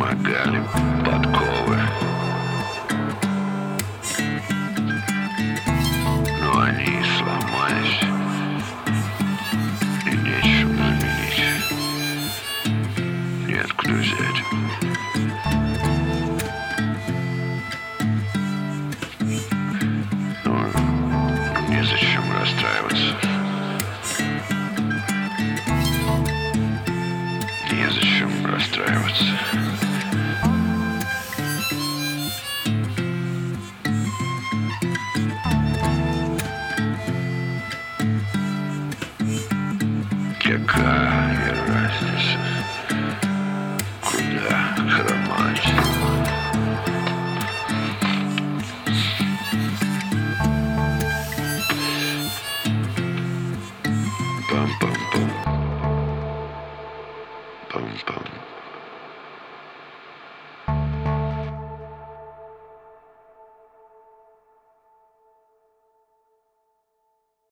помогали подковы, но они сломались, и нечем заменить, неоткуда взять. Ну, незачем расстраиваться. Незачем расстраиваться. Какая